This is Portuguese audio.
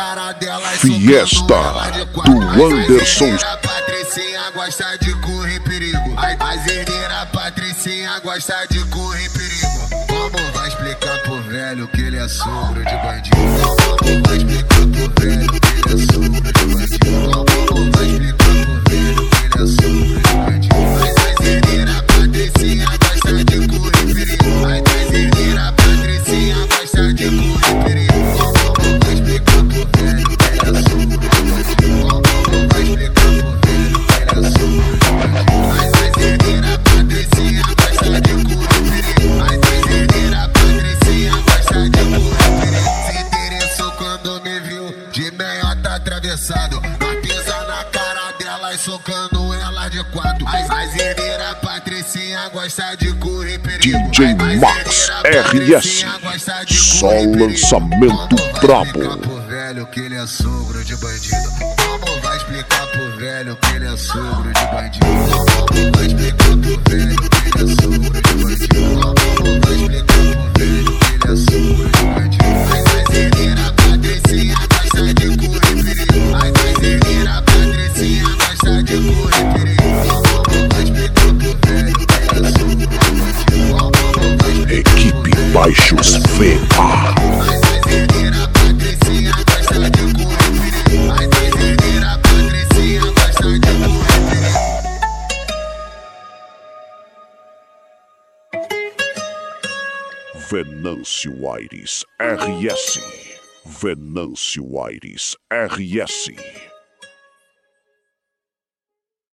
cara dela e Fiesta do Anderson. A Patricinha gosta de correr perigo. As herdeiras Patricinha gosta de correr perigo. Como vai explicar pro velho que ele é sogro de bandido? Como vai explicar pro velho que ele é sogro de bandido? Como vai explicar pro velho que ele é sogro de bandido? As herdeiras Patricinha gosta de correr perigo. As herdeiras Patricinha gosta de correr perigo. Como vai explicar pro velho que ele é sogro de bandido? Como vai explicar pro velho que ele é sogro de bandido? As herdeiras Patricinha gosta de correr perigo. As herdeiras Patricinha gosta de correr perigo. Se interessou quando me viu de meiota atravessado. Nós pisa na cara dela e socando ela de quatro. As herdeiras Patricinha gosta de correr perigo. DJ Max RS, só lançamento brabo. Pro velho que ele é sogro de bandido. Como vai explicar pro velho que ele é sogro de bandido? Como vai explicar pro velho que ele é sogro de bandido? Como vai explicar pro velho que ele é sogro de bandido? As herdeiras Patricinha gosta de correr perigo. As herdeiras Patricinha gosta de correr perigo. Como vai explicar pro velho que ele é sogro de bandido? Como vai explicar Equipe Baixos VA. as herdeiras Patricinha gosta de correr perigo. As herdeiras Patricinha gosta de correr perigo. Venâncio Aires RS. Venâncio Aires RS.